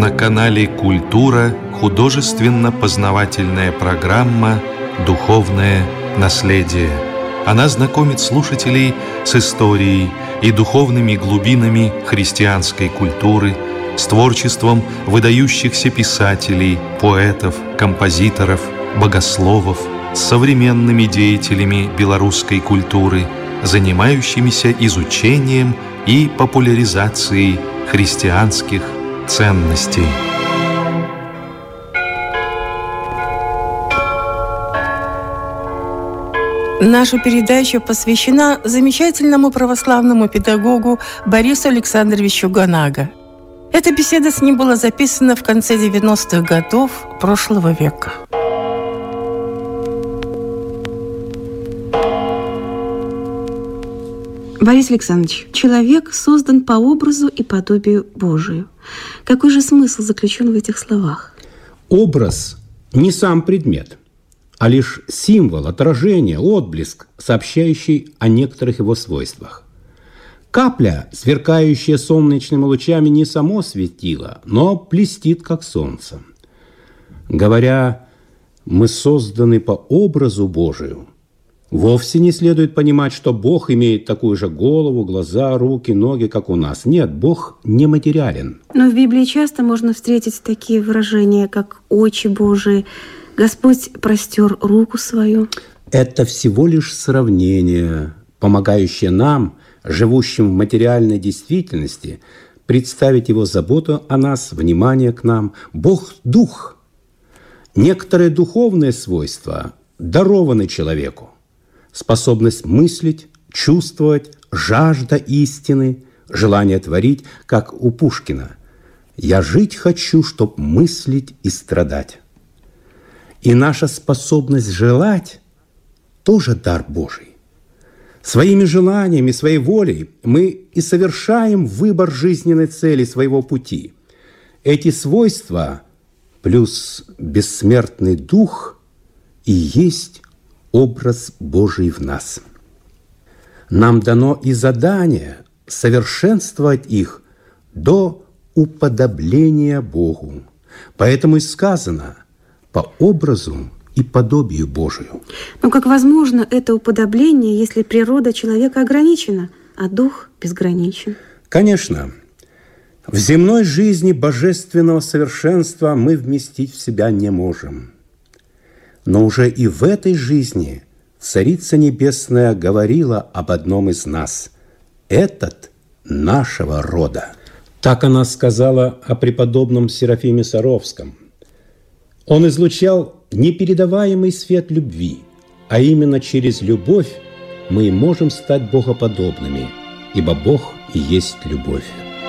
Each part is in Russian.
На канале «Культура» художественно-познавательная программа «Духовное наследие». Она знакомит слушателей с историей и духовными глубинами христианской культуры, с творчеством выдающихся писателей, поэтов, композиторов, богословов, с современными деятелями белорусской культуры, занимающимися изучением и популяризацией христианских ценностей. Наша передача посвящена замечательному православному педагогу Борису Александровичу Ганага. Эта беседа с ним была записана в конце 90-х годов прошлого века. Борис Александрович, человек создан по образу и подобию Божию. Какой же смысл заключен в этих словах? Образ не сам предмет, а лишь символ, отражение, отблеск, сообщающий о некоторых его свойствах. Капля, сверкающая солнечными лучами, не само светило, но блестит, как солнце. Говоря, мы созданы по образу Божию, вовсе не следует понимать, что Бог имеет такую же голову, глаза, руки, ноги, как у нас. Нет, Бог нематериален. Но в Библии часто можно встретить такие выражения, как «очи Божии», «Господь простер руку свою». Это всего лишь сравнение, помогающее нам, живущим в материальной действительности, представить Его заботу о нас, внимание к нам. Бог – Дух. Некоторые духовные свойства дарованы человеку. Способность мыслить, чувствовать, жажда истины, желание творить, как у Пушкина. «Я жить хочу, чтоб мыслить и страдать». И наша способность желать тоже дар Божий. Своими желаниями, своей волей мы и совершаем выбор жизненной цели своего пути. Эти свойства плюс бессмертный дух и есть образ Божий в нас. Нам дано и задание совершенствовать их до уподобления Богу. Поэтому и сказано «по образу и подобию Божию». Но как возможно это уподобление, если природа человека ограничена, а дух безграничен? Конечно. В земной жизни божественного совершенства мы вместить в себя не можем. Но уже и в этой жизни Царица Небесная говорила об одном из нас. Этот нашего рода. Так она сказала о преподобном Серафиме Саровском. Он излучал непередаваемый свет любви, а именно через любовь мы и можем стать богоподобными, ибо Бог и есть любовь.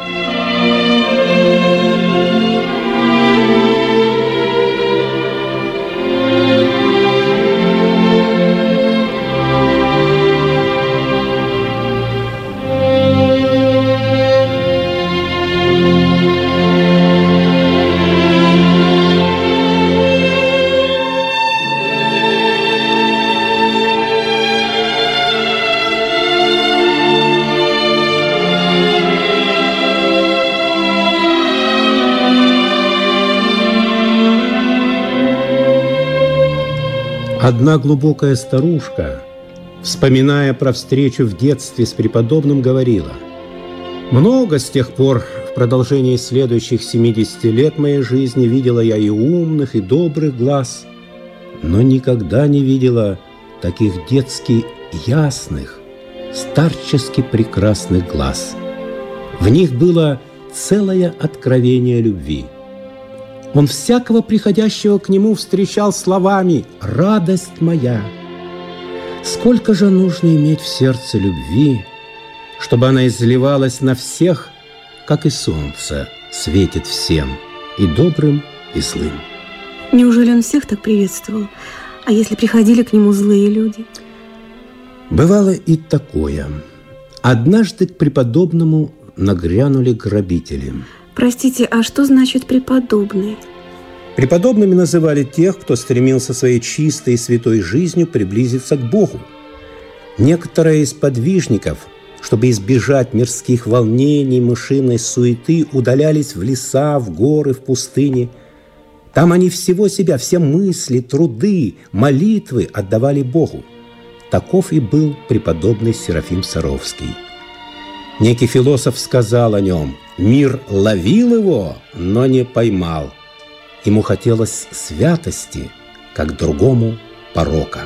Одна глубокая старушка, вспоминая про встречу в детстве с преподобным, говорила: «Много с тех пор в продолжении следующих 70 лет моей жизни видела я и умных, и добрых глаз, но никогда не видела таких детски ясных, старчески прекрасных глаз. В них было целое откровение любви. Он всякого приходящего к нему встречал словами «радость моя». Сколько же нужно иметь в сердце любви, чтобы она изливалась на всех, как и солнце светит всем, и добрым, и злым». Неужели он всех так приветствовал? А если приходили к нему злые люди? Бывало и такое. Однажды к преподобному нагрянули грабители. Простите, а что значит преподобные? Преподобными называли тех, кто стремился своей чистой и святой жизнью приблизиться к Богу. Некоторые из подвижников чтобы избежать мирских волнений, мышиной суеты, удалялись в леса, в горы, в пустыни. Там они всего себя, все мысли, труды, молитвы отдавали Богу. Таков и был преподобный Серафим Саровский. Некий философ сказал о нем: «Мир ловил его, но не поймал. Ему хотелось святости, как другому порока».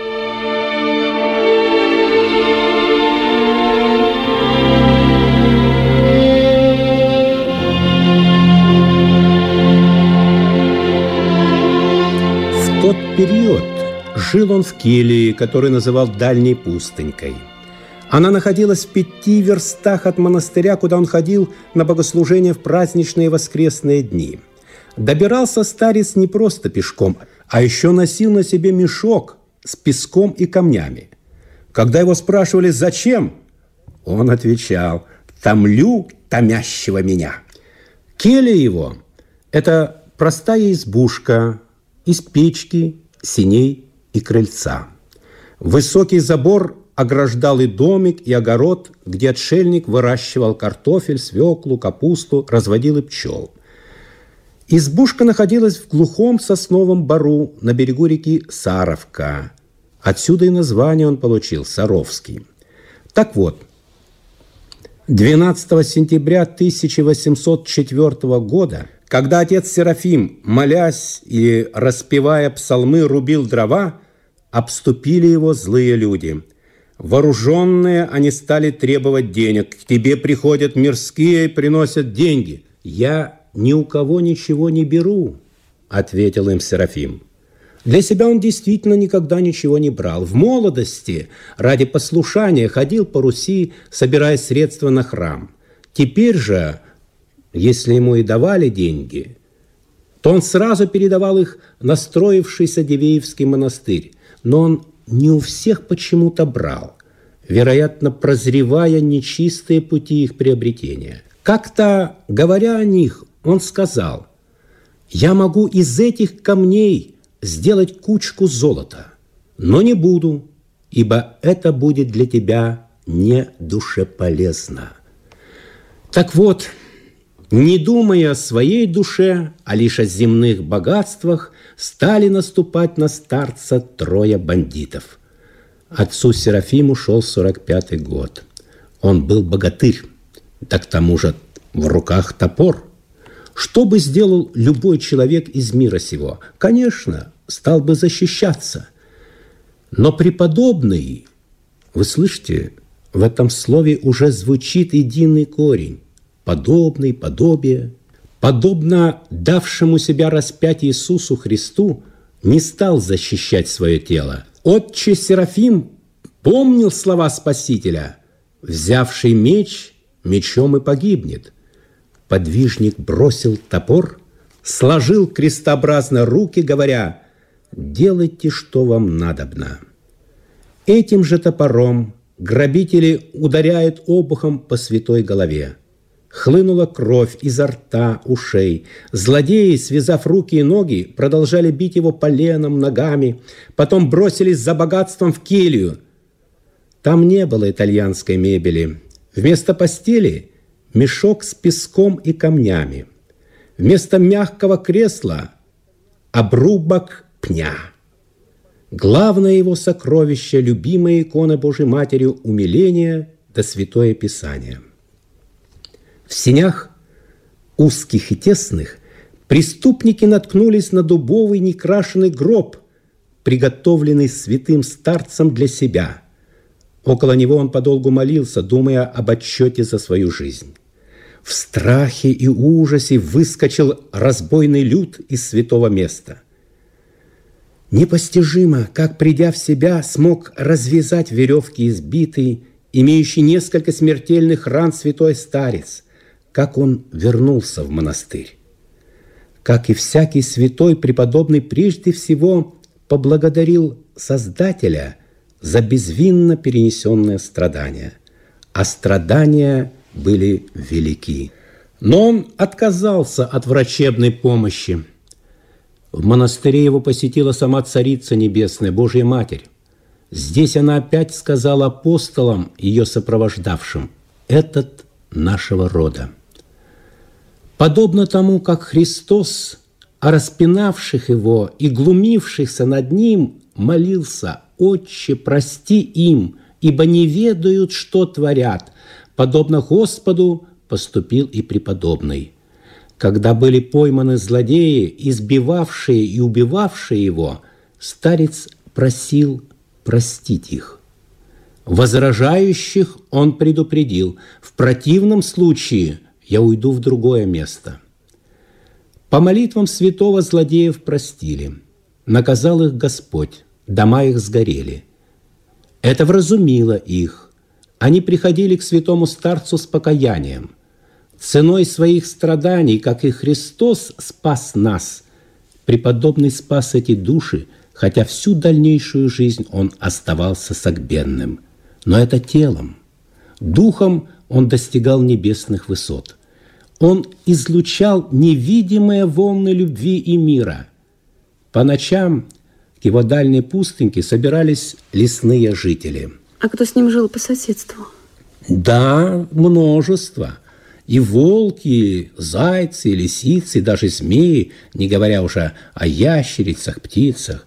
В тот период жил он в келье, который называл Дальней пустынькой. Она находилась в 5 верстах от монастыря, куда он ходил на богослужения в праздничные воскресные дни. Добирался старец не просто пешком, а еще носил на себе мешок с песком и камнями. Когда его спрашивали «Зачем?», он отвечал: «Томлю томящего меня». Келья его – это простая избушка из печки, сеней и крыльца. Высокий забор ограждал и домик, и огород, где отшельник выращивал картофель, свеклу, капусту, разводил и пчел. Избушка находилась в глухом сосновом бору на берегу реки Саровка. Отсюда и название он получил – Саровский. Так вот, 12 сентября 1804 года, когда отец Серафим, молясь и распевая псалмы, рубил дрова, обступили его злые люди. Вооруженные, они стали требовать денег. «К тебе приходят мирские и приносят деньги». «Я ни у кого ничего не беру», – ответил им Серафим. Для себя он действительно никогда ничего не брал. В молодости ради послушания ходил по Руси, собирая средства на храм. Теперь же, если ему и давали деньги, то он сразу передавал их на строившийся Дивеевский монастырь. Но он не у всех почему-то брал, вероятно, прозревая нечистые пути их приобретения. Как-то, говоря о них, он сказал: «Я могу из этих камней сделать кучку золота, но не буду, ибо это будет для тебя не душеполезно». Так вот, не думая о своей душе, а лишь о земных богатствах, стали наступать на старца 3 бандитов. Отцу Серафиму шел 45-й год. Он был богатырь, да к тому же в руках топор. Что бы сделал любой человек из мира сего? Конечно, стал бы защищаться. Но преподобный, вы слышите, в этом слове уже звучит единый корень. Подобный, подобие. Подобно давшему себя распять Иисусу Христу, не стал защищать свое тело. Отче Серафим помнил слова Спасителя: «Взявший меч, мечом и погибнет». Подвижник бросил топор, сложил крестообразно руки, говоря: «Делайте, что вам надобно». Этим же топором грабители ударяют обухом по святой голове. Хлынула кровь изо рта, ушей. Злодеи, связав руки и ноги, продолжали бить его поленом, ногами. Потом бросились за богатством в келью. Там не было итальянской мебели. Вместо постели – мешок с песком и камнями. Вместо мягкого кресла – обрубок пня. Главное его сокровище – любимая икона Божьей Матерью умиления да Святое Писание. В сенях, узких и тесных, преступники наткнулись на дубовый некрашенный гроб, приготовленный святым старцем для себя. Около него он подолгу молился, думая об отчете за свою жизнь. В страхе и ужасе выскочил разбойный люд из святого места. Непостижимо, как, придя в себя, смог развязать веревки избитый, имеющий несколько смертельных ран святой старец, как он вернулся в монастырь. Как и всякий святой, преподобный прежде всего поблагодарил Создателя за безвинно перенесенное страдание. А страдания были велики. Но он отказался от врачебной помощи. В монастыре его посетила сама Царица Небесная, Божья Матерь. Здесь она опять сказала апостолам, ее сопровождавшим: «Этот нашего рода». Подобно тому, как Христос о распинавших его и глумившихся над ним молился: «Отче, прости им, ибо не ведают, что творят», подобно Господу поступил и преподобный. Когда были пойманы злодеи, избивавшие и убивавшие его, старец просил простить их. Возражающих он предупредил: «В противном случае я уйду в другое место». По молитвам святого злодеев простили. Наказал их Господь, дома их сгорели. Это вразумило их. Они приходили к святому старцу с покаянием. Ценой своих страданий, как и Христос спас нас, преподобный спас эти души, хотя всю дальнейшую жизнь он оставался согбенным. Но это телом. Духом он достигал небесных высот. Он излучал невидимые волны любви и мира. По ночам к его дальней пустыньке собирались лесные жители. А кто с ним жил по соседству? Да, множество. И волки, зайцы, лисицы, даже змеи, не говоря уже о ящерицах, птицах.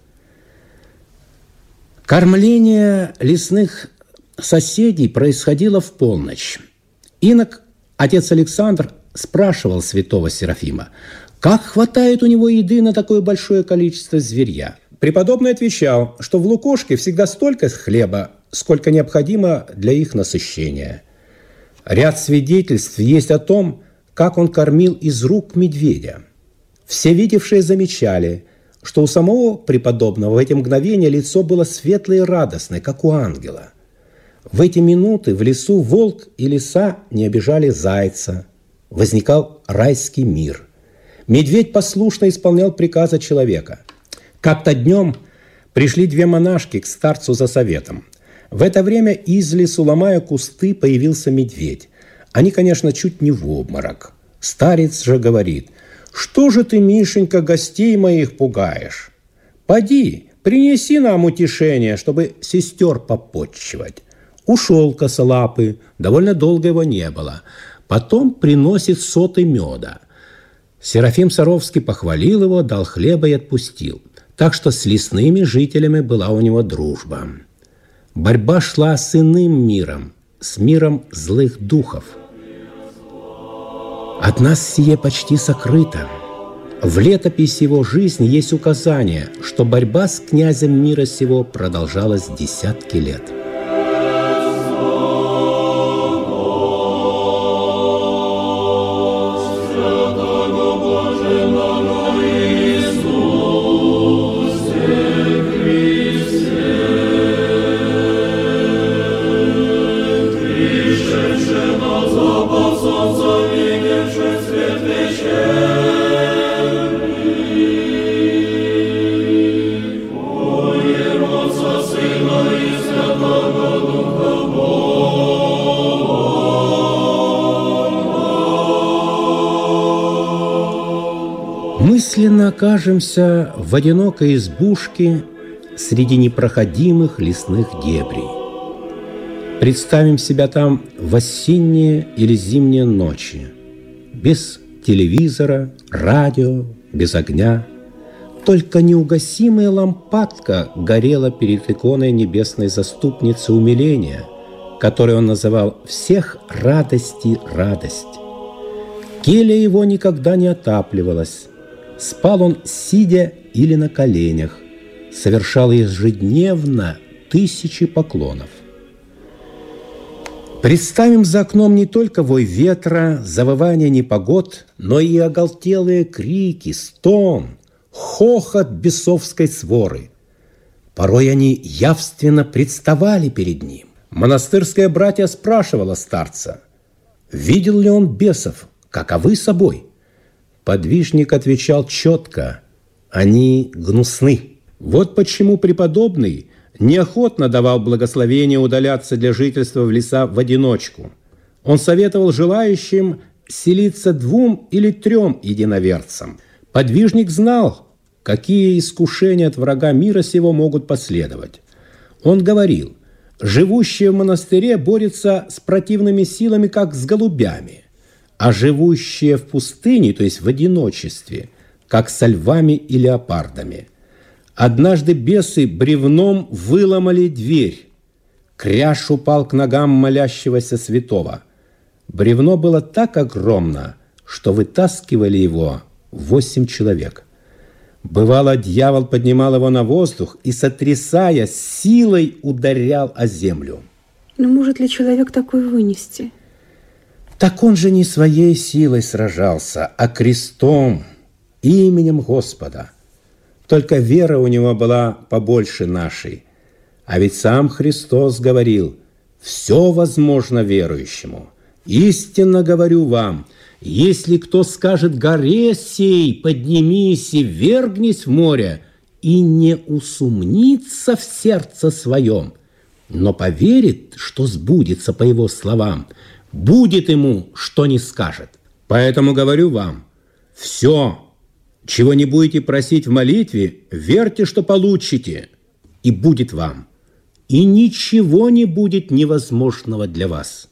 Кормление лесных соседей происходило в полночь. Инок, отец Александр, спрашивал святого Серафима, как хватает у него еды на такое большое количество зверья. Преподобный отвечал, что в лукошке всегда столько хлеба, сколько необходимо для их насыщения. Ряд свидетельств есть о том, как он кормил из рук медведя. Все видевшие замечали, что у самого преподобного в эти мгновения лицо было светлое и радостное, как у ангела. В эти минуты в лесу волк и лиса не обижали зайца. Возникал райский мир. Медведь послушно исполнял приказы человека. Как-то днем пришли две монашки к старцу за советом. В это время из лесу, ломая кусты, появился медведь. Они, конечно, чуть не в обморок. Старец же говорит: «Что же ты, Мишенька, гостей моих пугаешь? Поди, принеси нам утешение, чтобы сестер попотчевать». Ушел косолапый, довольно долго его не было. Потом приносит соты меда. Серафим Саровский похвалил его, дал хлеба и отпустил. Так что с лесными жителями была у него дружба. Борьба шла с иным миром, с миром злых духов. От нас сие почти сокрыто. В летописи его жизни есть указание, что борьба с князем мира сего продолжалась десятки лет. Мысленно окажемся в одинокой избушке среди непроходимых лесных дебрей. Представим себя там в осенние или зимние ночи, без телевизора, радио, без огня. Только неугасимая лампадка горела перед иконой небесной заступницы умиления, которую он называл «всех радостей радость». Келья его никогда не отапливалась. Спал он сидя или на коленях, совершал ежедневно 1000 поклонов. Представим за окном не только вой ветра, завывание непогод, но и оголтелые крики, стон, хохот бесовской своры. Порой они явственно представали перед ним. Монастырское братья спрашивало старца, видел ли он бесов, каковы собой? Подвижник отвечал четко: они гнусны. Вот почему преподобный неохотно давал благословение удаляться для жительства в леса в одиночку. Он советовал желающим селиться 2 или 3 единоверцам. Подвижник знал, какие искушения от врага мира сего могут последовать. Он говорил: живущие в монастыре борются с противными силами, как с голубями, а живущие в пустыне, то есть в одиночестве, как со львами и леопардами. Однажды бесы бревном выломали дверь. Кряж упал к ногам молящегося святого. Бревно было так огромно, что вытаскивали его 8 человек. Бывало, дьявол поднимал его на воздух и, сотрясая, силой ударял о землю. Но может ли человек такой вынести? Так он же не своей силой сражался, а крестом, именем Господа. Только вера у него была побольше нашей. А ведь сам Христос говорил: «Все возможно верующему. Истинно говорю вам, если кто скажет горе сей, поднимись и ввергнись в море, и не усомнится в сердце своем, но поверит, что сбудется по его словам, будет ему, что не скажет. Поэтому говорю вам, все, чего не будете просить в молитве, верьте, что получите, и будет вам, и ничего не будет невозможного для вас».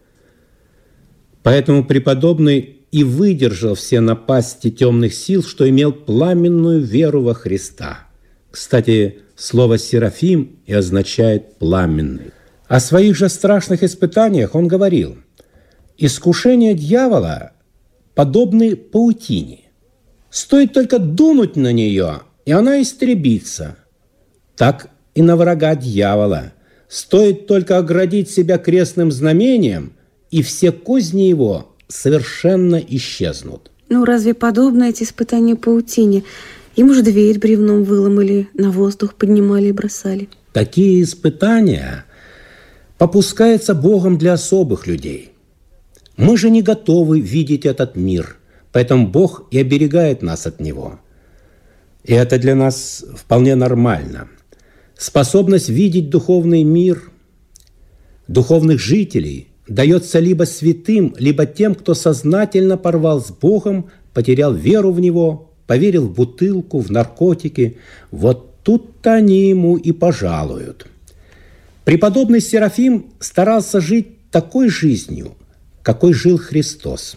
Поэтому преподобный и выдержал все напасти темных сил, что имел пламенную веру во Христа. Кстати, слово «серафим» и означает «пламенный». О своих же страшных испытаниях он говорил: «Искушения дьявола подобны паутине. Стоит только дунуть на нее, и она истребится. Так и на врага дьявола. Стоит только оградить себя крестным знамением, и все козни его совершенно исчезнут». Ну, разве подобно эти испытания паутине? Ему же дверь бревном выломали, на воздух поднимали и бросали. Такие испытания попускаются Богом для особых людей. Мы же не готовы видеть этот мир, поэтому Бог и оберегает нас от него. И это для нас вполне нормально. Способность видеть духовный мир, духовных жителей дается либо святым, либо тем, кто сознательно порвал с Богом, потерял веру в Него, поверил в бутылку, в наркотики. Вот тут-то они ему и пожалуют. Преподобный Серафим старался жить такой жизнью, какой жил Христос.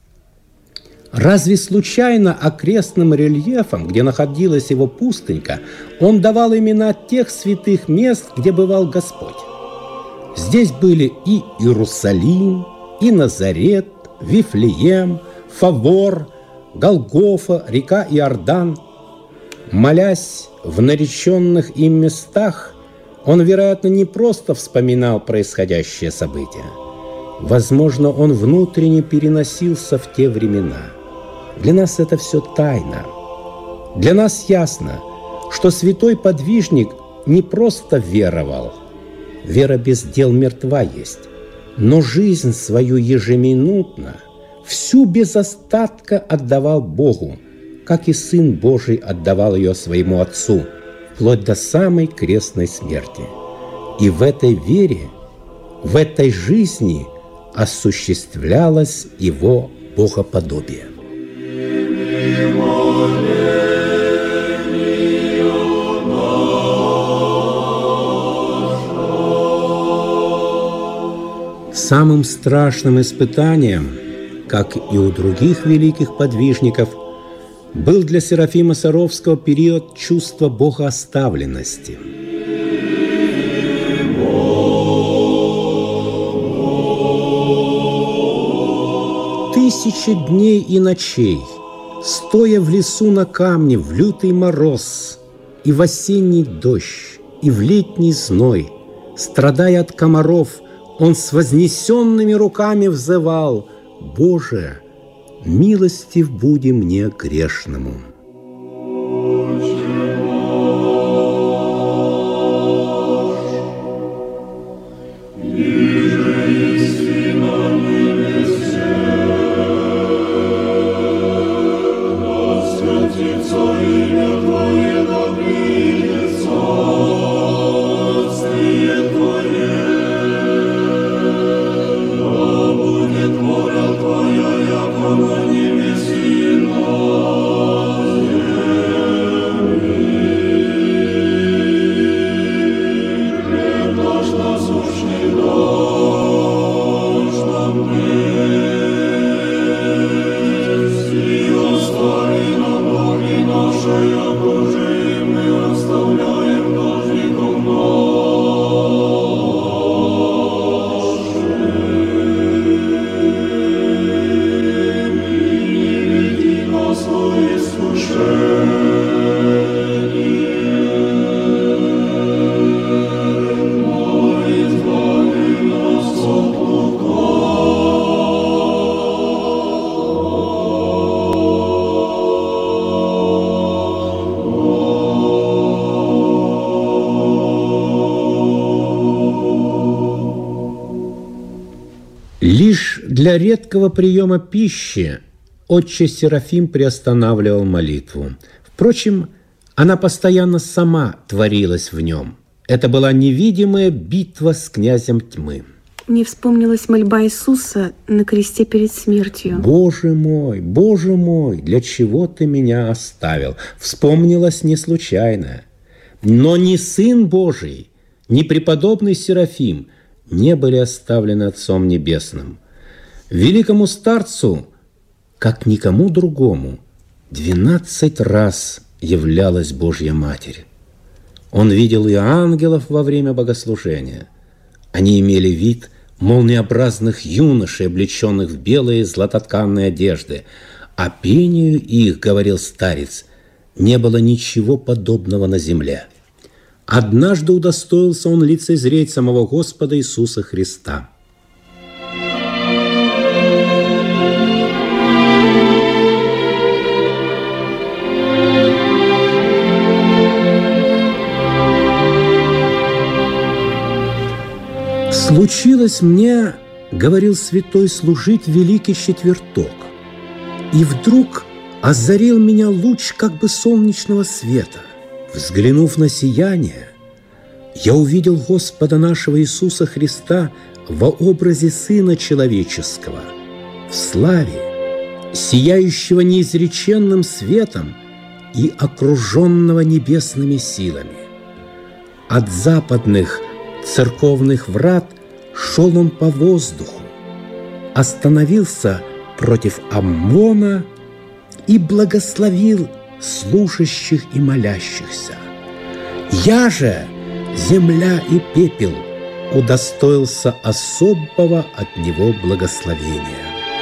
Разве случайно окрестным рельефом, где находилась его пустынька, он давал имена тех святых мест, где бывал Господь? Здесь были и Иерусалим, и Назарет, Вифлеем, Фавор, Голгофа, река Иордан. Молясь в нареченных им местах, он, вероятно, не просто вспоминал происходящее событие. Возможно, он внутренне переносился в те времена. Для нас это все тайна. Для нас ясно, что святой подвижник не просто веровал. Вера без дел мертва есть. Но жизнь свою ежеминутно, всю без остатка отдавал Богу, как и Сын Божий отдавал ее своему Отцу, вплоть до самой крестной смерти. И в этой вере, в этой жизни осуществлялось его богоподобие. Самым страшным испытанием, как и у других великих подвижников, был для Серафима Саровского период чувства богооставленности. Тысячи дней и ночей, стоя в лесу на камне в лютый мороз, и в осенний дождь, и в летний зной, страдая от комаров, он с вознесенными руками взывал: «Боже, милостив буди мне грешному». Воля Твоя, яко на небеси нас. Лишь для редкого приема пищи отче Серафим приостанавливал молитву. Впрочем, она постоянно сама творилась в нем. Это была невидимая битва с князем тьмы. Мне вспомнилась мольба Иисуса на кресте перед смертью. Боже мой, для чего ты меня оставил?» Вспомнилось не случайно. Но ни Сын Божий, ни преподобный Серафим не были оставлены Отцом Небесным. Великому старцу, как никому другому, 12 раз являлась Божья Матерь. Он видел и ангелов во время богослужения. Они имели вид молниеобразных юношей, облеченных в белые златотканные одежды. А пению их, говорил старец, не было ничего подобного на земле. Однажды удостоился он лицезреть самого Господа Иисуса Христа. «Случилось мне, — говорил святой, — служить великий четверток, и вдруг озарил меня луч как бы солнечного света. Взглянув на сияние, я увидел Господа нашего Иисуса Христа во образе Сына Человеческого, в славе, сияющего неизреченным светом и окруженного небесными силами. От западных церковных врат шел он по воздуху, остановился против Аммона и благословил служащих и молящихся. Я же, земля и пепел, удостоился особого от него благословения».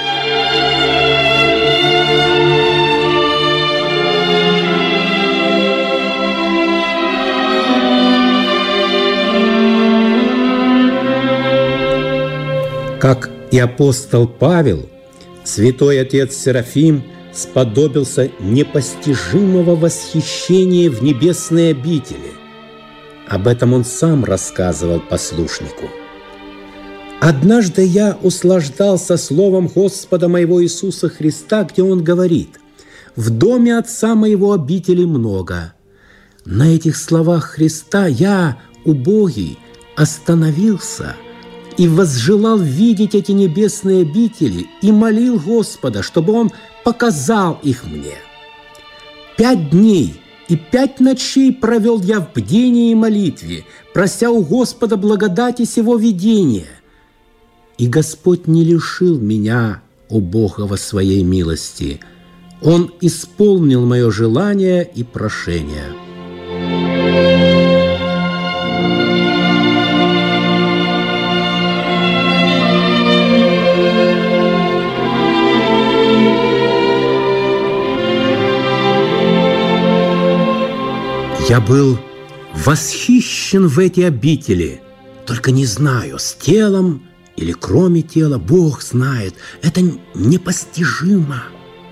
Как и апостол Павел, святой отец Серафим сподобился непостижимого восхищения в небесной обители. Об этом он сам рассказывал послушнику. «Однажды я услаждался словом Господа моего Иисуса Христа, где он говорит: „В доме Отца моего обителей много“. На этих словах Христа я, убогий, остановился и возжелал видеть эти небесные обители и молил Господа, чтобы Он показал их мне. 5 дней и 5 ночей провел я в бдении и молитве, прося у Господа благодати сего видения. И Господь не лишил меня, убогого, своей милости. Он исполнил мое желание и прошение». Я был восхищен в эти обители, только не знаю, с телом или кроме тела, Бог знает, это непостижимо.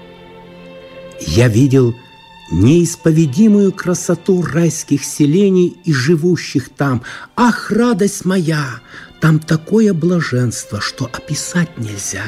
Я видел неисповедимую красоту райских селений и живущих там. Ах, радость моя! Там такое блаженство, что описать нельзя.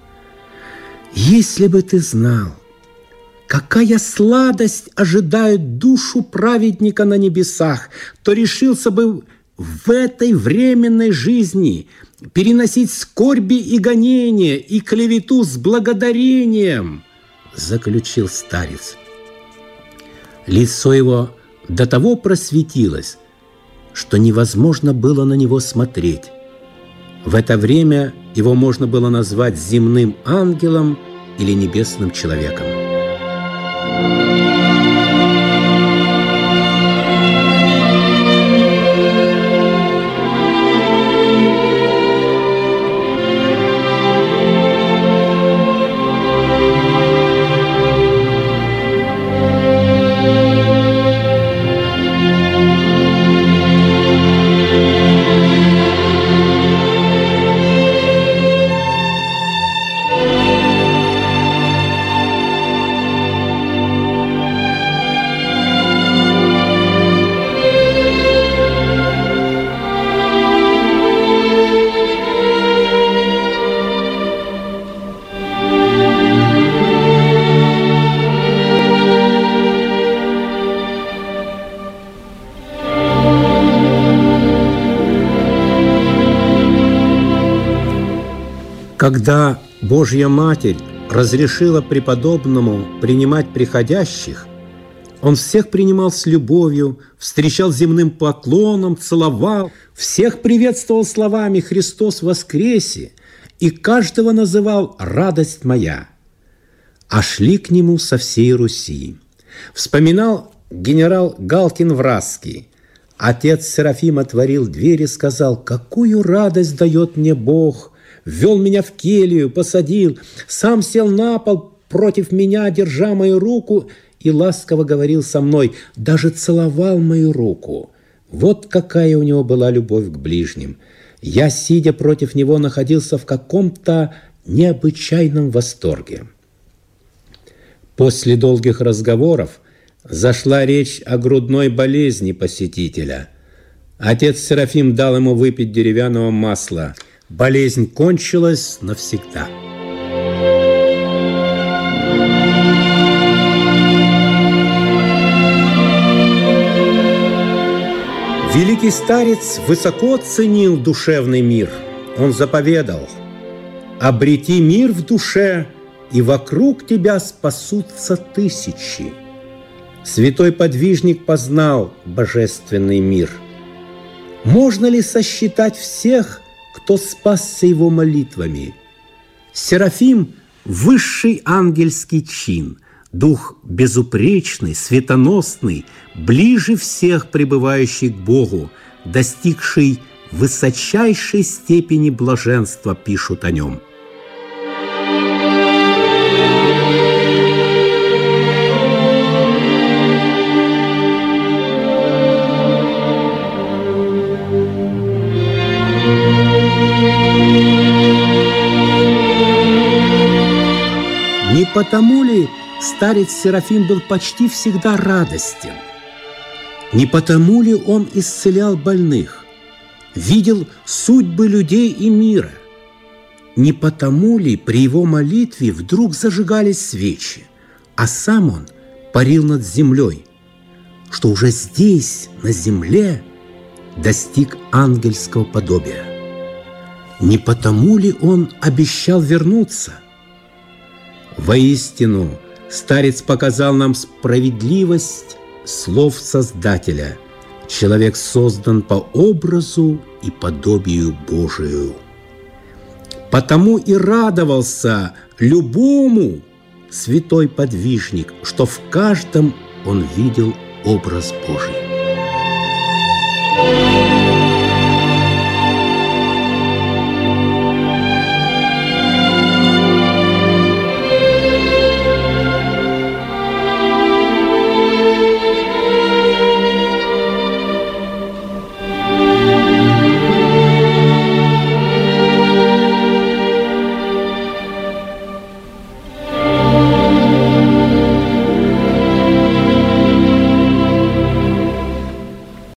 Если бы ты знал, какая сладость ожидает душу праведника на небесах, то решился бы в этой временной жизни переносить скорби и гонения, и клевету с благодарением, заключил старец. Лицо его до того просветилось, что невозможно было на него смотреть. В это время его можно было назвать земным ангелом или небесным человеком. Когда Божья Матерь разрешила преподобному принимать приходящих, он всех принимал с любовью, встречал земным поклоном, целовал, всех приветствовал словами «Христос воскресе» и каждого называл «радость моя». А шли к нему со всей Руси. Вспоминал генерал Галкин-Вразский. Отец Серафим отворил дверь и сказал: «Какую радость дает мне Бог! Ввел меня в келью, посадил, сам сел на пол против меня, держа мою руку, и ласково говорил со мной, даже целовал мою руку». Вот какая у него была любовь к ближним. Я, сидя против него, находился в каком-то необычайном восторге. После долгих разговоров зашла речь о грудной болезни посетителя. Отец Серафим дал ему выпить деревянного масла. Болезнь кончилась навсегда. Великий старец высоко ценил душевный мир. Он заповедал: «Обрети мир в душе, и вокруг тебя спасутся тысячи». Святой подвижник познал божественный мир. Можно ли сосчитать всех, кто спасся его молитвами? Серафим – высший ангельский чин, дух безупречный, светоносный, ближе всех пребывающий к Богу, достигший высочайшей степени блаженства, пишут о нем. Не потому ли старец Серафим был почти всегда радостен? Не потому ли он исцелял больных, видел судьбы людей и мира? Не потому ли при его молитве вдруг зажигались свечи, а сам он парил над землей, что уже здесь, на земле, достиг ангельского подобия? Не потому ли он обещал вернуться? Воистину, старец показал нам справедливость слов Создателя. Человек создан по образу и подобию Божию. Потому и радовался любому святой подвижник, что в каждом он видел образ Божий.